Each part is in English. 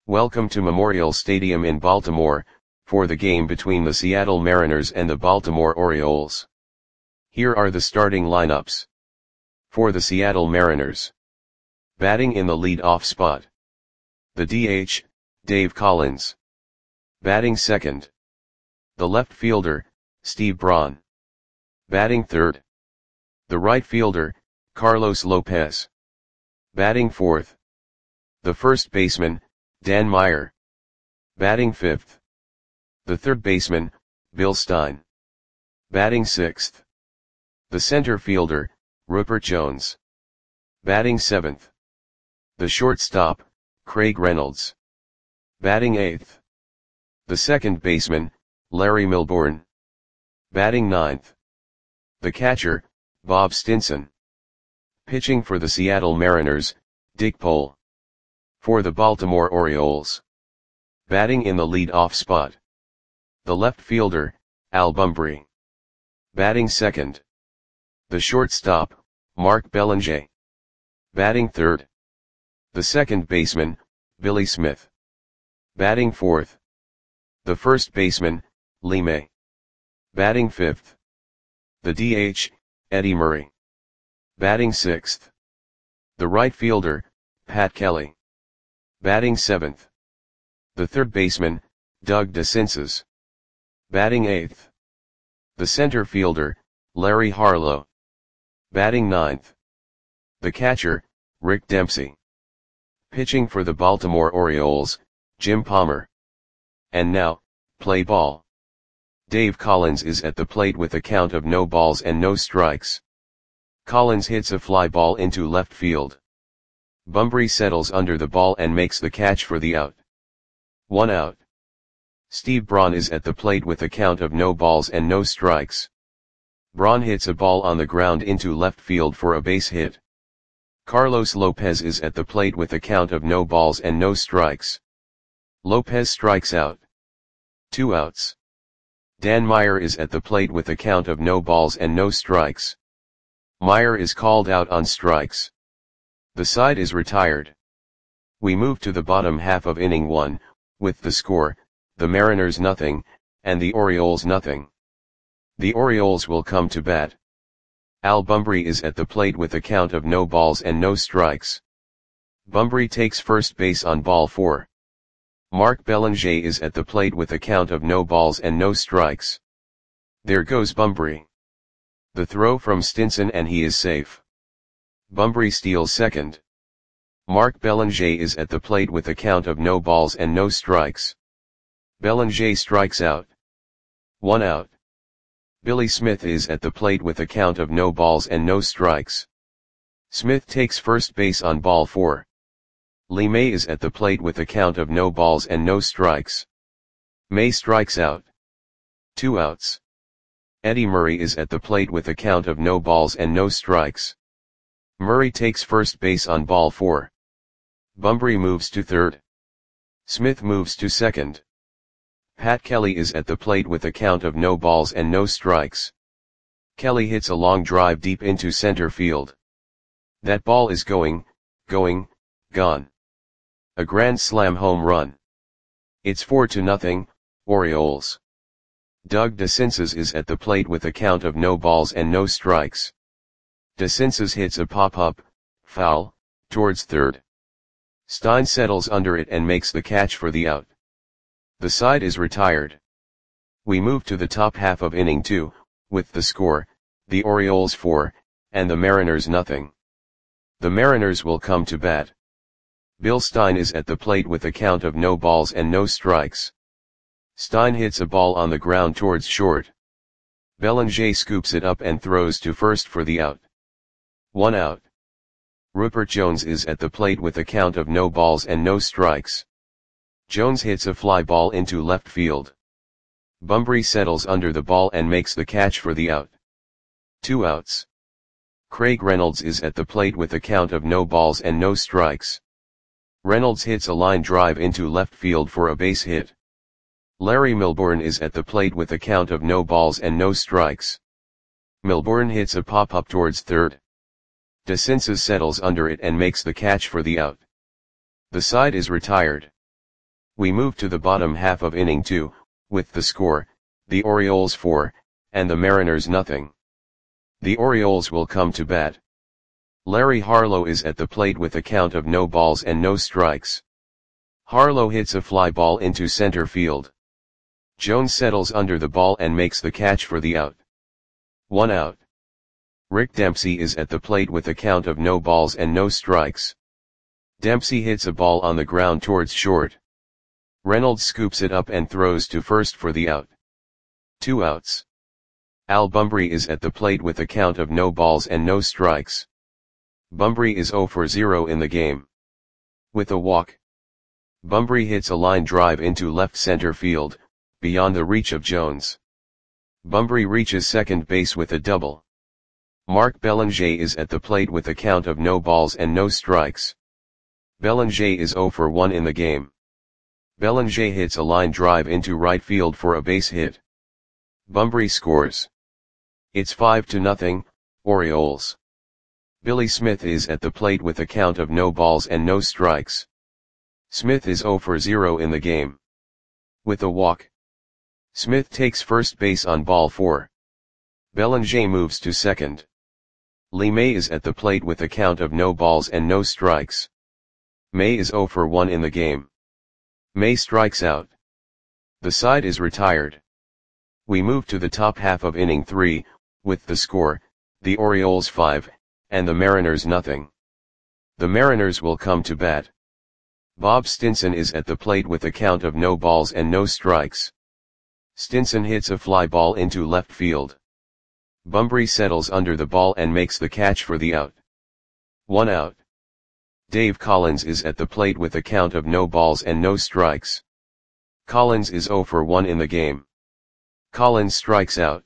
Welcome to Memorial Stadium in Baltimore, for the game between the Seattle Mariners and the Baltimore Orioles. Here are the starting lineups. For the Seattle Mariners. Batting in the lead-off spot. The DH, Dave Collins. Batting second. The left fielder, Steve Braun. Batting third. The right fielder, Carlos Lopez. Batting fourth. The first baseman, Dan Meyer. Batting fifth. The third baseman, Bill Stein. Batting sixth. The center fielder, Rupert Jones. Batting seventh. The shortstop, Craig Reynolds. Batting eighth. The second baseman, Larry Milbourne. Batting ninth. The catcher, Bob Stinson. Pitching for the Seattle Mariners, Dick Pole. For the Baltimore Orioles. Batting in the lead-off spot. The left fielder, Al Bumbry. Batting second. The shortstop, Mark Belanger. Batting third. The second baseman, Billy Smith. Batting fourth. The first baseman, Lee May. Batting fifth. The DH, Eddie Murray. Batting sixth. The right fielder, Pat Kelly. Batting seventh. The third baseman, Doug DeCinces. Batting eighth. The center fielder, Larry Harlow. Batting ninth. The catcher, Rick Dempsey. Pitching for the Baltimore Orioles, Jim Palmer. And now, play ball. Dave Collins is at the plate with a count of no balls and no strikes. Collins hits a fly ball into left field. Bumbry settles under the ball and makes the catch for the out. 1 out. Steve Braun is at the plate with a count of no balls and no strikes. Braun hits a ball on the ground into left field for a base hit. Carlos Lopez is at the plate with a count of no balls and no strikes. Lopez strikes out. 2 outs. Dan Meyer is at the plate with a count of no balls and no strikes. Meyer is called out on strikes. The side is retired. We move to the bottom half of inning 1, with the score, the Mariners nothing, and the Orioles nothing. The Orioles will come to bat. Al Bumbry is at the plate with a count of no balls and no strikes. Bumbry takes first base on ball 4. Mark Belanger is at the plate with a count of no balls and no strikes. There goes Bumbry. The throw from Stinson and he is safe. Bumbry steals second. Mark Belanger is at the plate with a count of no balls and no strikes. Belanger strikes out. 1 out. Billy Smith is at the plate with a count of no balls and no strikes. Smith takes first base on ball 4. Lee May is at the plate with a count of no balls and no strikes. May strikes out. 2 outs. Eddie Murray is at the plate with a count of no balls and no strikes. Murray takes first base on ball 4. Bumbry moves to third. Smith moves to second. Pat Kelly is at the plate with a count of no balls and no strikes. Kelly hits a long drive deep into center field. That ball is gone. A grand slam home run. It's 4-0, Orioles. Doug DeCinces is at the plate with a count of no balls and no strikes. DeCinces hits a pop-up, foul, towards third. Stein settles under it and makes the catch for the out. The side is retired. We move to the top half of inning 2, with the score, the Orioles 4, and the Mariners nothing. The Mariners will come to bat. Bill Stein is at the plate with a count of no balls and no strikes. Stein hits a ball on the ground towards short. Belanger scoops it up and throws to first for the out. 1 out. Rupert Jones is at the plate with a count of no balls and no strikes. Jones hits a fly ball into left field. Bumbry settles under the ball and makes the catch for the out. 2 outs. Craig Reynolds is at the plate with a count of no balls and no strikes. Reynolds hits a line drive into left field for a base hit. Larry Milbourne is at the plate with a count of no balls and no strikes. Milbourne hits a pop-up towards third. DeCinces settles under it and makes the catch for the out. The side is retired. We move to the bottom half of inning 2, with the score, the Orioles 4, and the Mariners nothing. The Orioles will come to bat. Larry Harlow is at the plate with a count of no balls and no strikes. Harlow hits a fly ball into center field. Jones settles under the ball and makes the catch for the out. 1 out. Rick Dempsey is at the plate with a count of no balls and no strikes. Dempsey hits a ball on the ground towards short. Reynolds scoops it up and throws to first for the out. 2 outs. Al Bumbry is at the plate with a count of no balls and no strikes. Bumbry is 0 for 0 in the game. With a walk, Bumbry hits a line drive into left center field, beyond the reach of Jones. Bumbry reaches second base with a double. Mark Belanger is at the plate with a count of no balls and no strikes. Belanger is 0 for 1 in the game. Belanger hits a line drive into right field for a base hit. Bumbry scores. It's 5-0, Orioles. Billy Smith is at the plate with a count of no balls and no strikes. Smith is 0 for 0 in the game. With a walk, Smith takes first base on ball 4. Belanger moves to second. Lee May is at the plate with a count of no balls and no strikes. May is 0 for 1 in the game. May strikes out. The side is retired. We move to the top half of inning 3, with the score, the Orioles 5, and the Mariners nothing. The Mariners will come to bat. Bob Stinson is at the plate with a count of no balls and no strikes. Stinson hits a fly ball into left field. Bumbry settles under the ball and makes the catch for the out. 1 out. Dave Collins is at the plate with a count of no balls and no strikes. Collins is 0 for 1 in the game. Collins strikes out.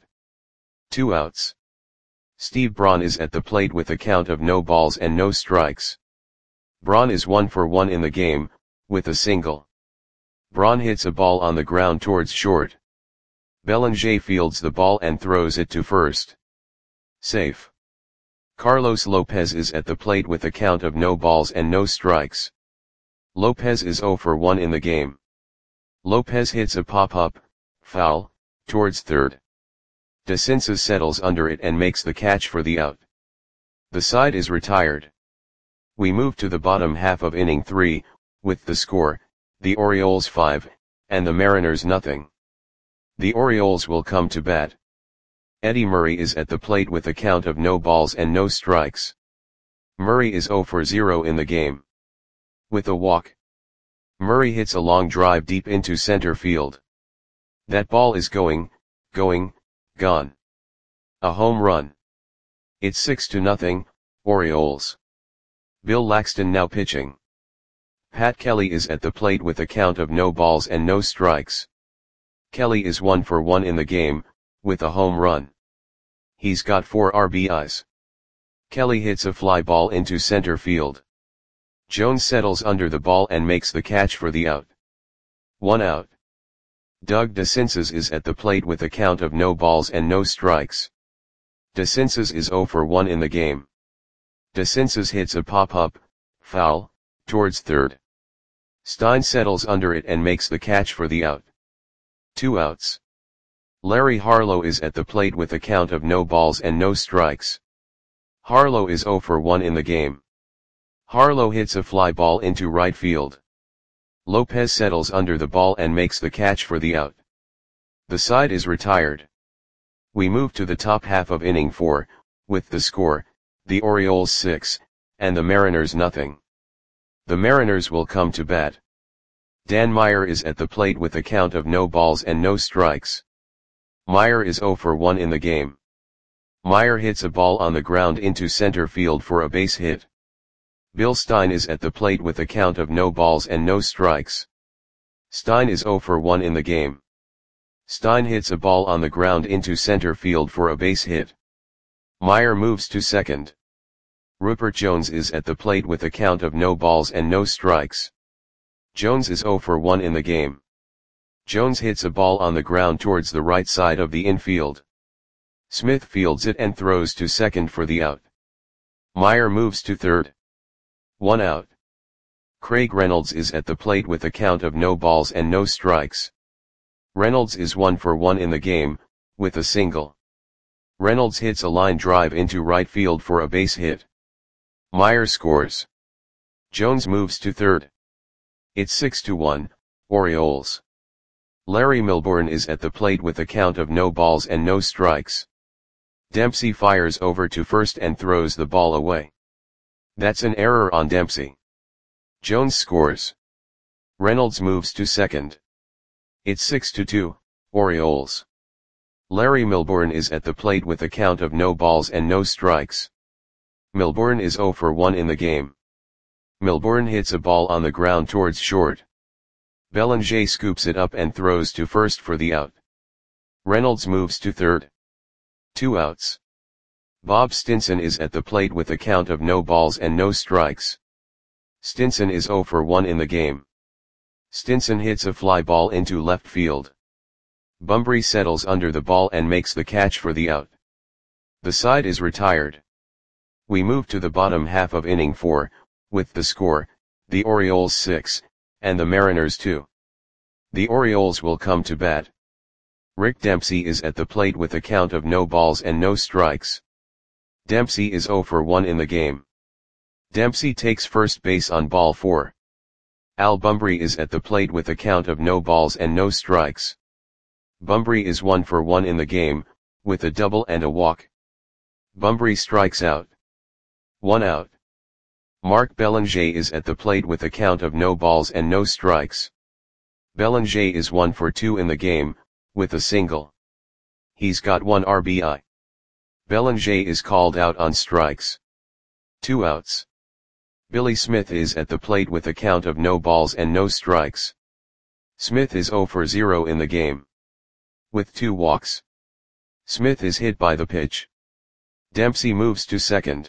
2 outs. Steve Braun is at the plate with a count of no balls and no strikes. Braun is 1 for 1 in the game, with a single. Braun hits a ball on the ground towards short. Belanger fields the ball and throws it to first. Safe. Carlos Lopez is at the plate with a count of no balls and no strikes. Lopez is 0 for 1 in the game. Lopez hits a pop-up, foul, towards third. DeCinces settles under it and makes the catch for the out. The side is retired. We move to the bottom half of inning 3, with the score, the Orioles 5, and the Mariners nothing. The Orioles will come to bat. Eddie Murray is at the plate with a count of no balls and no strikes. Murray is 0 for 0 in the game. With a walk, Murray hits a long drive deep into center field. That ball is going, gone. A home run. It's 6-0, Orioles. Bill Laxton now pitching. Pat Kelly is at the plate with a count of no balls and no strikes. Kelly is 1 for 1 in the game, with a home run. He's got 4 RBIs. Kelly hits a fly ball into center field. Jones settles under the ball and makes the catch for the out. 1 out. Doug DeCinces is at the plate with a count of no balls and no strikes. DeCinces is 0 for 1 in the game. DeCinces hits a pop-up, foul, towards third. Stein settles under it and makes the catch for the out. 2 outs. Larry Harlow is at the plate with a count of no balls and no strikes. Harlow is 0 for 1 in the game. Harlow hits a fly ball into right field. Lopez settles under the ball and makes the catch for the out. The side is retired. We move to the top half of inning 4, with the score, the Orioles 6, and the Mariners nothing. The Mariners will come to bat. Dan Meyer is at the plate with a count of no balls and no strikes. Meyer is 0 for 1 in the game. Meyer hits a ball on the ground into center field for a base hit. Bill Stein is at the plate with a count of no balls and no strikes. Stein is 0 for 1 in the game. Stein hits a ball on the ground into center field for a base hit. Meyer moves to second. Rupert Jones is at the plate with a count of no balls and no strikes. Jones is 0 for 1 in the game. Jones hits a ball on the ground towards the right side of the infield. Smith fields it and throws to second for the out. Meyer moves to third. 1 out. Craig Reynolds is at the plate with a count of no balls and no strikes. Reynolds is 1 for 1 in the game, with a single. Reynolds hits a line drive into right field for a base hit. Meyer scores. Jones moves to third. It's 6-1, Orioles. Larry Milbourne is at the plate with a count of no balls and no strikes. Dempsey fires over to first and throws the ball away. That's an error on Dempsey. Jones scores. Reynolds moves to second. It's 6-2, Orioles. Larry Milbourne is at the plate with a count of no balls and no strikes. Milbourne is 0 for 1 in the game. Milbourne hits a ball on the ground towards short. Bellinger scoops it up and throws to first for the out. Reynolds moves to third. 2 outs. Bob Stinson is at the plate with a count of no balls and no strikes. Stinson is 0 for 1 in the game. Stinson hits a fly ball into left field. Bunbury settles under the ball and makes the catch for the out. The side is retired. We move to the bottom half of inning 4, with the score, the Orioles 6, and the Mariners 2. The Orioles will come to bat. Rick Dempsey is at the plate with a count of no balls and no strikes. Dempsey is 0 for 1 in the game. Dempsey takes first base on ball 4. Al Bunbury is at the plate with a count of no balls and no strikes. Bunbury is 1 for 1 in the game, with a double and a walk. Bunbury strikes out. 1 out. Mark Bellinger is at the plate with a count of no balls and no strikes. Bellinger is 1 for 2 in the game, with a single. He's got 1 RBI. Bellinger is called out on strikes. 2 outs. Billy Smith is at the plate with a count of no balls and no strikes. Smith is 0 for 0 in the game. With 2 walks. Smith is hit by the pitch. Dempsey moves to second.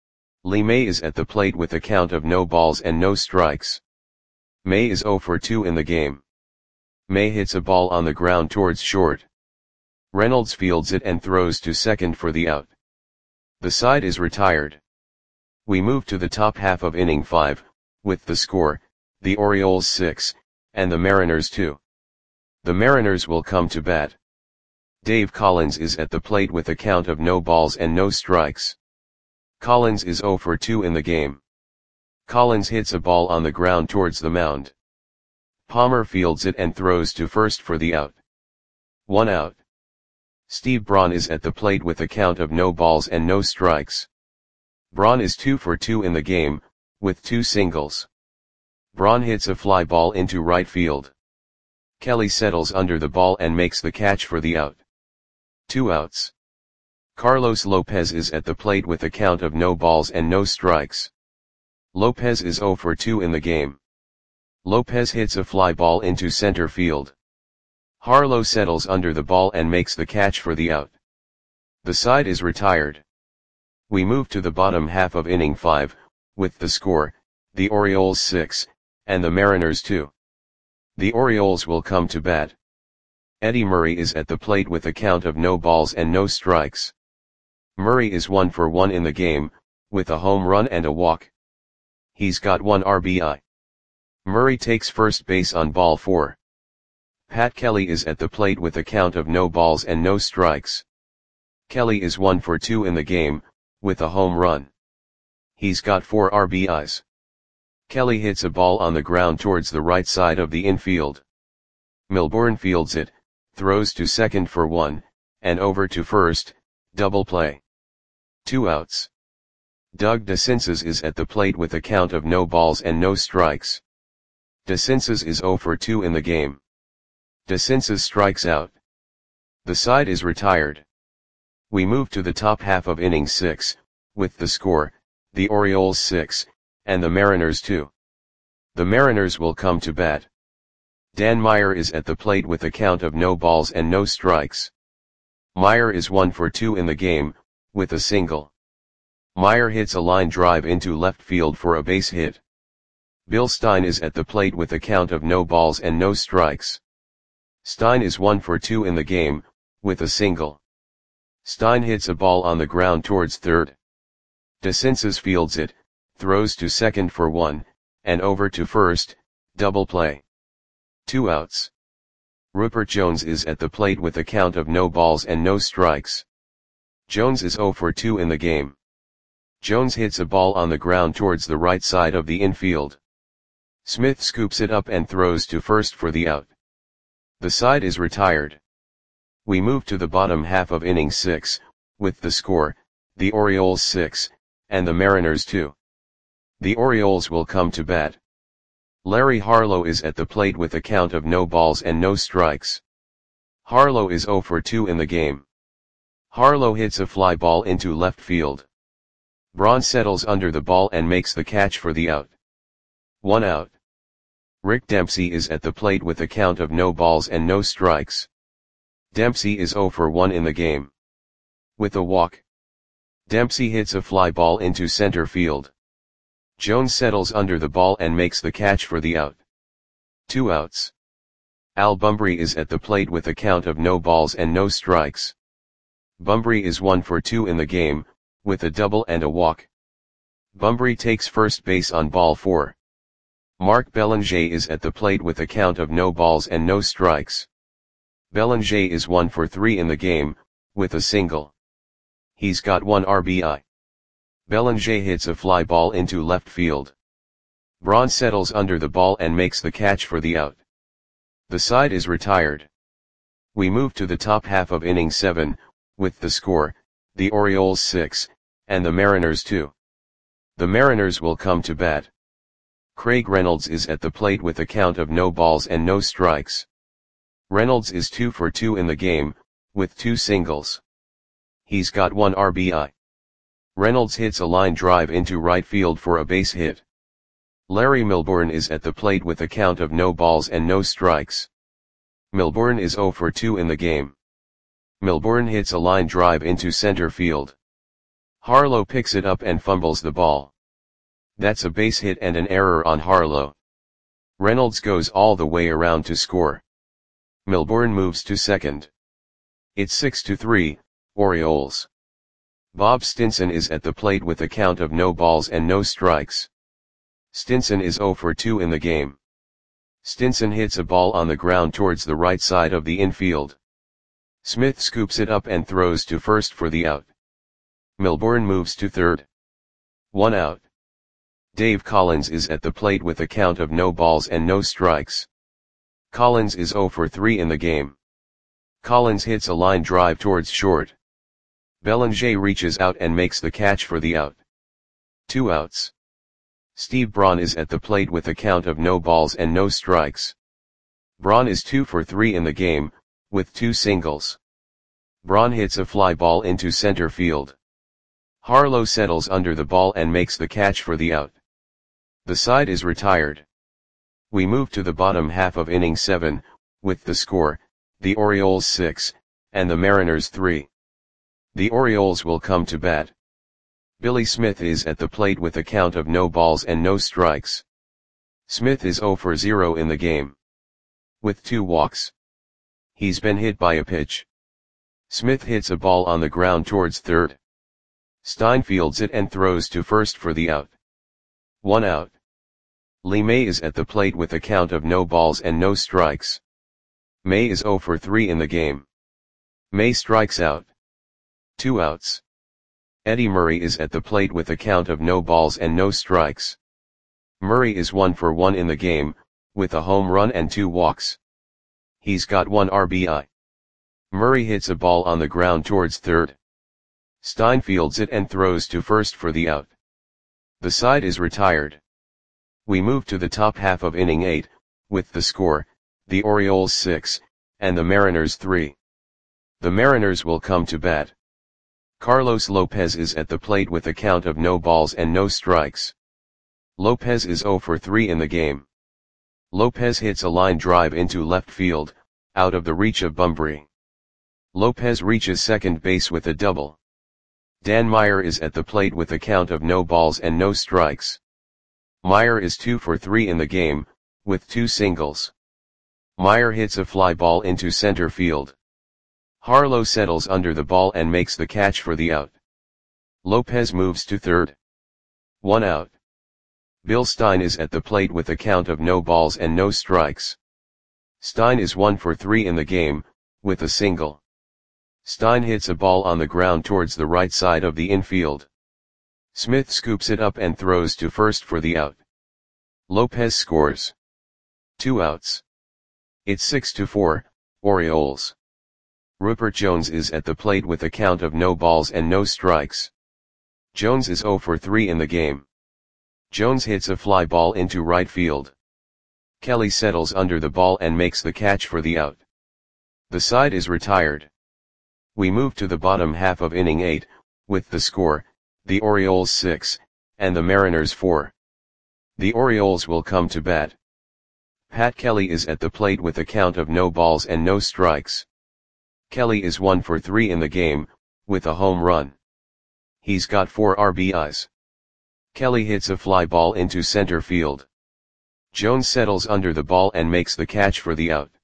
Lee May is at the plate with a count of no balls and no strikes. May is 0 for 2 in the game. May hits a ball on the ground towards short. Reynolds fields it and throws to second for the out. The side is retired. We move to the top half of inning 5, with the score, the Orioles 6, and the Mariners 2. The Mariners will come to bat. Dave Collins is at the plate with a count of no balls and no strikes. Collins is 0 for 2 in the game. Collins hits a ball on the ground towards the mound. Palmer fields it and throws to first for the out. 1 out. Steve Braun is at the plate with a count of no balls and no strikes. Braun is 2 for 2 in the game, with 2 singles. Braun hits a fly ball into right field. Kelly settles under the ball and makes the catch for the out. 2 outs. Carlos Lopez is at the plate with a count of no balls and no strikes. Lopez is 0 for 2 in the game. Lopez hits a fly ball into center field. Harlow settles under the ball and makes the catch for the out. The side is retired. We move to the bottom half of inning 5, with the score, the Orioles 6, and the Mariners 2. The Orioles will come to bat. Eddie Murray is at the plate with a count of no balls and no strikes. Murray is 1 for 1 in the game, with a home run and a walk. He's got 1 RBI. Murray takes first base on ball 4. Pat Kelly is at the plate with a count of no balls and no strikes. Kelly is 1 for 2 in the game, with a home run. He's got 4 RBIs. Kelly hits a ball on the ground towards the right side of the infield. Milbourne fields it, throws to second for 1, and over to first, double play. 2 outs. Doug DeCinces is at the plate with a count of no balls and no strikes. DeCinces is 0 for 2 in the game. DeCinces strikes out. The side is retired. We move to the top half of inning 6, with the score, the Orioles 6, and the Mariners 2. The Mariners will come to bat. Dan Meyer is at the plate with a count of no balls and no strikes. Meyer is 1 for 2 in the game, with a single. Meyer hits a line drive into left field for a base hit. Bill Stein is at the plate with a count of no balls and no strikes. Stein is 1 for 2 in the game, with a single. Stein hits a ball on the ground towards third. DeCinces fields it, throws to second for 1, and over to first, double play. 2 outs. Rupert Jones is at the plate with a count of no balls and no strikes. Jones is 0 for 2 in the game. Jones hits a ball on the ground towards the right side of the infield. Smith scoops it up and throws to first for the out. The side is retired. We move to the bottom half of inning 6, with the score, the Orioles 6, and the Mariners 2. The Orioles will come to bat. Larry Harlow is at the plate with a count of no balls and no strikes. Harlow is 0 for 2 in the game. Harlow hits a fly ball into left field. Braun settles under the ball and makes the catch for the out. 1 out. Rick Dempsey is at the plate with a count of no balls and no strikes. Dempsey is 0 for 1 in the game. With a walk, Dempsey hits a fly ball into center field. Jones settles under the ball and makes the catch for the out. 2 outs. Al Bumbry is at the plate with a count of no balls and no strikes. Bumbry is 1 for 2 in the game, with a double and a walk. Bumbry takes first base on ball 4. Mark Belanger is at the plate with a count of no balls and no strikes. Belanger is 1 for 3 in the game, with a single. He's got 1 RBI. Belanger hits a fly ball into left field. Braun settles under the ball and makes the catch for the out. The side is retired. We move to the top half of inning 7, with the score, the Orioles 6, and the Mariners 2. The Mariners will come to bat. Craig Reynolds is at the plate with a count of no balls and no strikes. Reynolds is 2 for 2 in the game, with 2 singles. He's got 1 RBI. Reynolds hits a line drive into right field for a base hit. Larry Milbourne is at the plate with a count of no balls and no strikes. Milbourne is 0 for 2 in the game. Milbourne hits a line drive into center field. Harlow picks it up and fumbles the ball. That's a base hit and an error on Harlow. Reynolds goes all the way around to score. Milbourne moves to second. It's 6-3, Orioles. Bob Stinson is at the plate with a count of no balls and no strikes. Stinson is 0 for 2 in the game. Stinson hits a ball on the ground towards the right side of the infield. Smith scoops it up and throws to first for the out. Milbourne moves to third. 1 out. Dave Collins is at the plate with a count of no balls and no strikes. Collins is 0 for 3 in the game. Collins hits a line drive towards short. Belanger reaches out and makes the catch for the out. 2 outs. Steve Braun is at the plate with a count of no balls and no strikes. Braun is 2 for 3 in the game, with 2 singles. Braun hits a fly ball into center field. Harlow settles under the ball and makes the catch for the out. The side is retired. We move to the bottom half of inning 7, with the score, the Orioles 6, and the Mariners 3. The Orioles will come to bat. Billy Smith is at the plate with a count of no balls and no strikes. Smith is 0 for 0 in the game. With 2 walks. He's been hit by a pitch. Smith hits a ball on the ground towards third. Stein fields it and throws to first for the out. 1 out. Lee May is at the plate with a count of no balls and no strikes. May is 0 for 3 in the game. May strikes out. 2 outs. Eddie Murray is at the plate with a count of no balls and no strikes. Murray is 1 for 1 in the game, with a home run and 2 walks. He's got 1 RBI. Murray hits a ball on the ground towards third. Stein fields it and throws to first for the out. The side is retired. We move to the top half of inning 8, with the score, the Orioles 6, and the Mariners 3. The Mariners will come to bat. Carlos Lopez is at the plate with a count of no balls and no strikes. Lopez is 0 for 3 in the game. Lopez hits a line drive into left field, out of the reach of Bumbry. Lopez reaches second base with a double. Dan Meyer is at the plate with a count of no balls and no strikes. Meyer is 2 for 3 in the game, with 2 singles. Meyer hits a fly ball into center field. Harlow settles under the ball and makes the catch for the out. Lopez moves to third. 1 out. Bill Stein is at the plate with a count of no balls and no strikes. Stein is 1 for 3 in the game, with a single. Stein hits a ball on the ground towards the right side of the infield. Smith scoops it up and throws to first for the out. Lopez scores. 2 outs. It's 6-4, Orioles. Rupert Jones is at the plate with a count of no balls and no strikes. Jones is 0 for 3 in the game. Jones hits a fly ball into right field. Kelly settles under the ball and makes the catch for the out. The side is retired. We move to the bottom half of inning 8, with the score, the Orioles 6, and the Mariners 4. The Orioles will come to bat. Pat Kelly is at the plate with a count of no balls and no strikes. Kelly is 1 for 3 in the game, with a home run. He's got 4 RBIs. Kelly hits a fly ball into center field. Jones settles under the ball and makes the catch for the out.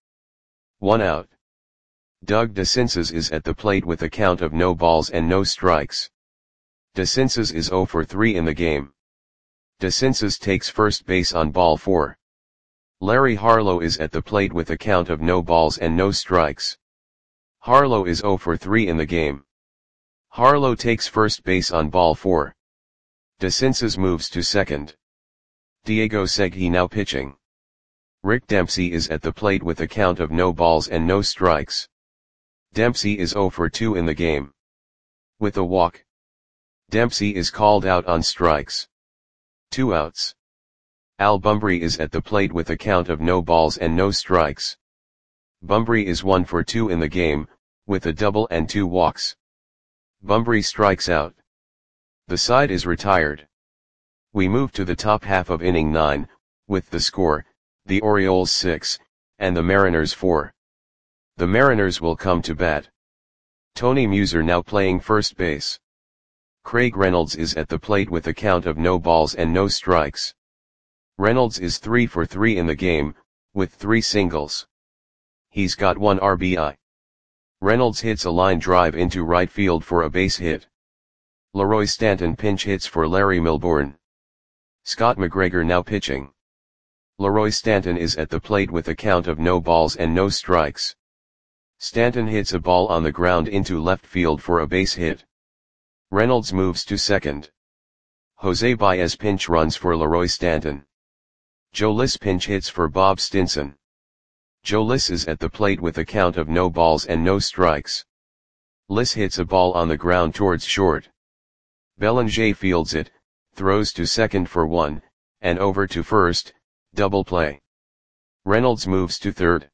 1 out. Doug DeCinces is at the plate with a count of no balls and no strikes. DeCinces is 0 for 3 in the game. DeCinces takes first base on ball 4. Larry Harlow is at the plate with a count of no balls and no strikes. Harlow is 0 for 3 in the game. Harlow takes first base on ball 4. DeCinces moves to second. Diego Segui now pitching. Rick Dempsey is at the plate with a count of no balls and no strikes. Dempsey is 0 for 2 in the game. With a walk. Dempsey is called out on strikes. 2 outs. Al Bumbry is at the plate with a count of no balls and no strikes. Bumbry is 1 for 2 in the game, with a double and 2 walks. Bumbry strikes out. The side is retired. We move to the top half of inning 9, with the score, the Orioles 6, and the Mariners 4. The Mariners will come to bat. Tony Muser now playing first base. Craig Reynolds is at the plate with a count of no balls and no strikes. Reynolds is 3 for 3 in the game, with 3 singles. He's got 1 RBI. Reynolds hits a line drive into right field for a base hit. Leroy Stanton pinch hits for Larry Milbourne. Scott McGregor now pitching. Leroy Stanton is at the plate with a count of no balls and no strikes. Stanton hits a ball on the ground into left field for a base hit. Reynolds moves to second. Jose Baez pinch runs for Leroy Stanton. Joe Liss pinch hits for Bob Stinson. Joe Liss is at the plate with a count of no balls and no strikes. Liss hits a ball on the ground towards short. Bellinger fields it, throws to second for 1, and over to first, double play. Reynolds moves to third.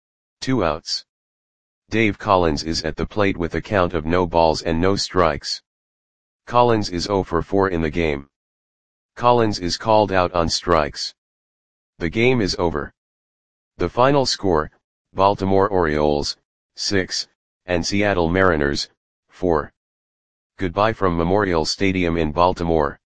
2 outs. Dave Collins is at the plate with a count of no balls and no strikes. Collins is 0 for 4 in the game. Collins is called out on strikes. The game is over. The final score, Baltimore Orioles, 6, and Seattle Mariners, 4. Goodbye from Memorial Stadium in Baltimore.